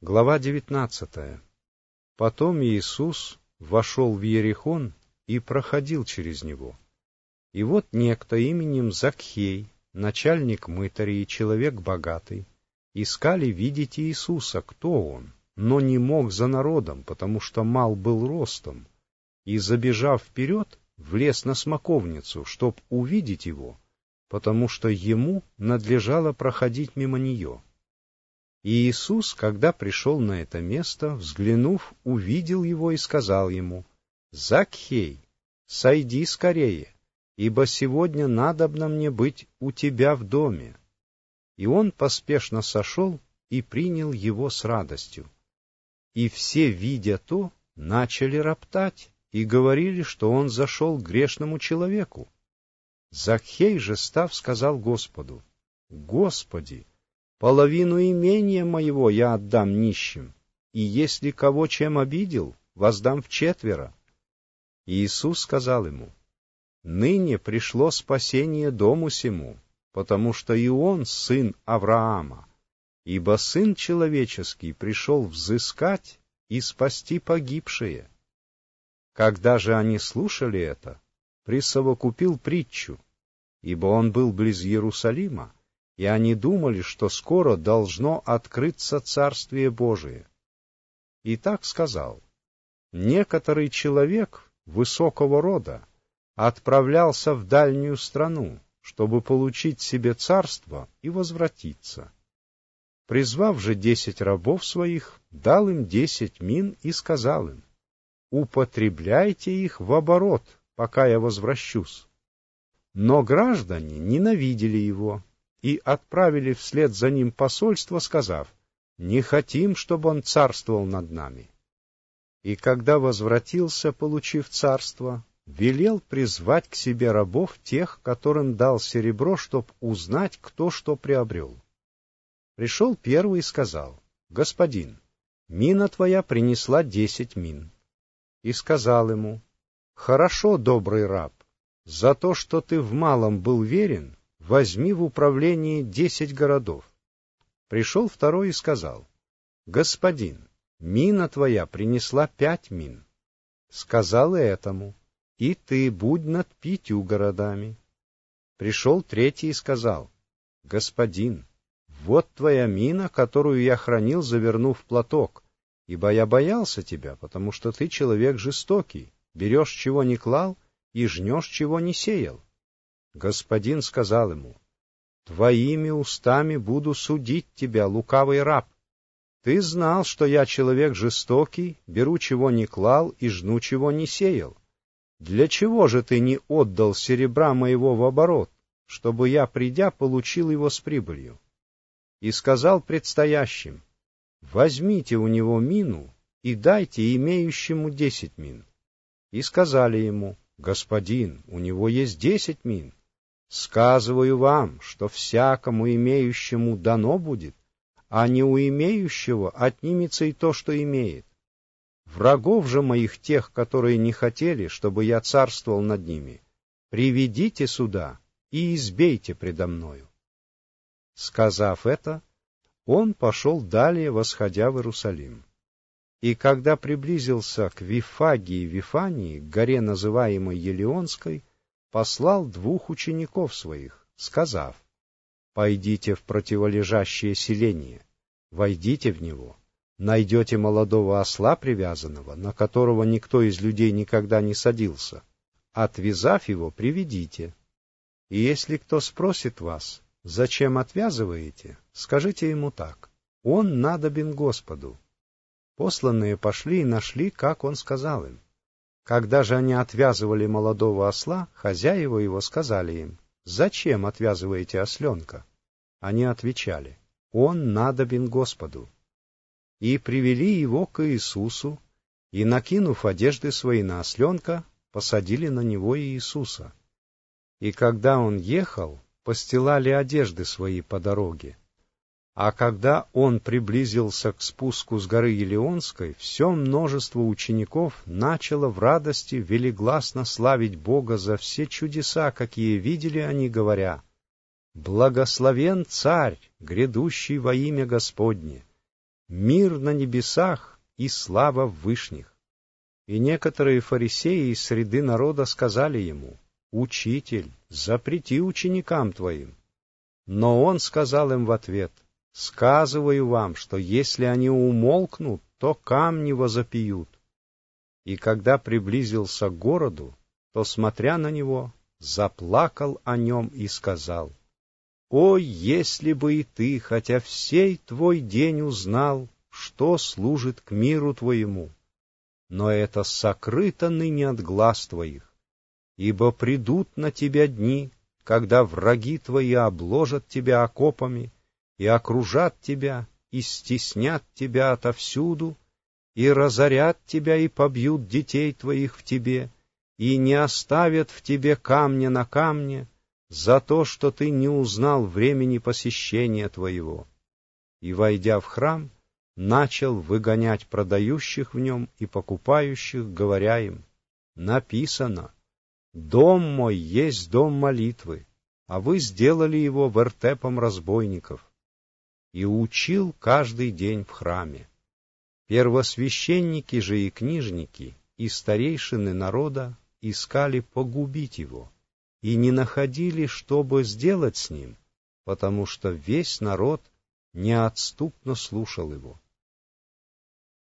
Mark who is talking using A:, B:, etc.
A: Глава 19. Потом Иисус вошел в Иерихон и проходил через него. И вот некто именем Закхей, начальник мытарей и человек богатый, искали видеть Иисуса, кто он, но не мог за народом, потому что мал был ростом, и, забежав вперед, влез на смоковницу, чтоб увидеть его, потому что ему надлежало проходить мимо нее. И Иисус, когда пришел на это место, взглянув, увидел его и сказал ему: «Закхей, сойди скорее, ибо сегодня надобно мне быть у тебя в доме». И он поспешно сошел и принял его с радостью. И все, видя то, начали роптать и говорили, что он зашел к грешному человеку. Закхей же, став, сказал Господу: «Господи, половину имения моего я отдам нищим, и если кого чем обидел, воздам вчетверо». И Иисус сказал ему: «Ныне пришло спасение дому сему, потому что и он сын Авраама, ибо Сын Человеческий пришел взыскать и спасти погибшие». Когда же они слушали это, присовокупил притчу, ибо он был близ Иерусалима, и они думали, что скоро должно открыться Царствие Божие. И так сказал: некоторый человек высокого рода отправлялся в дальнюю страну, чтобы получить себе царство и возвратиться. Призвав же 10 рабов своих, дал им 10 мин и сказал им: употребляйте их в оборот, пока я возвращусь. Но граждане ненавидели его и отправили вслед за ним посольство, сказав: не хотим, чтобы он царствовал над нами. И когда возвратился, получив царство, велел призвать к себе рабов тех, которым дал серебро, чтоб узнать, кто что приобрел. Пришел первый и сказал: господин, мина твоя принесла 10 мин. И сказал ему: хорошо, добрый раб, за то, что ты в малом был верен, возьми в управление 10 городов. Пришел второй и сказал: господин, мина твоя принесла 5 мин. Сказал и этому: и ты будь над 5 городами. Пришел третий и сказал: господин, вот твоя мина, которую я хранил, завернув в платок, ибо я боялся тебя, потому что ты человек жестокий, берешь, чего не клал, и жнешь, чего не сеял. Господин сказал ему: твоими устами буду судить тебя, лукавый раб. Ты знал, что я человек жестокий, беру, чего не клал, и жну, чего не сеял. Для чего же ты не отдал серебра моего в оборот, чтобы я, придя, получил его с прибылью? И сказал предстоящим: возьмите у него мину и дайте имеющему 10 мин. И сказали ему: господин, у него есть 10 мин. Сказываю вам, что всякому имеющему дано будет, а не у имеющего отнимется и то, что имеет. Врагов же моих, тех, которые не хотели, чтобы я царствовал над ними, приведите сюда и избейте предо мною. Сказав это, он пошел далее, восходя в Иерусалим. И когда приблизился к Вифагии Вифании, к горе, называемой Елеонской, послал 2 учеников своих, сказав: пойдите в противолежащее селение, войдите в него, найдете молодого осла привязанного, на которого никто из людей никогда не садился, отвязав его, приведите. И если кто спросит вас: зачем отвязываете, скажите ему так: он надобен Господу. Посланные пошли и нашли, как он сказал им. Когда же они отвязывали молодого осла, хозяева его сказали им: зачем отвязываете осленка? Они отвечали: он надобен Господу. И привели его к Иисусу, и, накинув одежды свои на осленка, посадили на него Иисуса. И когда он ехал, постилали одежды свои по дороге. А когда он приблизился к спуску с горы Елеонской, все множество учеников начало в радости велигласно славить Бога за все чудеса, какие видели они, говоря: «Благословен Царь, грядущий во имя Господне! мир на небесах и слава в вышних». И некоторые фарисеи из среды народа сказали ему: «Учитель, запрети ученикам твоим». Но он сказал им в ответ: «Сказываю вам, что если они умолкнут, то камни возопьют». И когда приблизился к городу, то, смотря на него, заплакал о нем и сказал: «Ой, если бы и ты, хотя всей твой день узнал, что служит к миру твоему! Но это сокрыто ныне от глаз твоих, ибо придут на тебя дни, когда враги твои обложат тебя окопами и окружат тебя, и стеснят тебя отовсюду, и разорят тебя, и побьют детей твоих в тебе, и не оставят в тебе камня на камне за то, что ты не узнал времени посещения твоего». И, войдя в храм, начал выгонять продающих в нем и покупающих, говоря им: «Написано: дом мой есть дом молитвы, а вы сделали его вертепом разбойников». И учил каждый день в храме. Первосвященники же и книжники, и старейшины народа искали погубить его, и не находили, чтобы сделать с ним, потому что весь народ неотступно слушал его.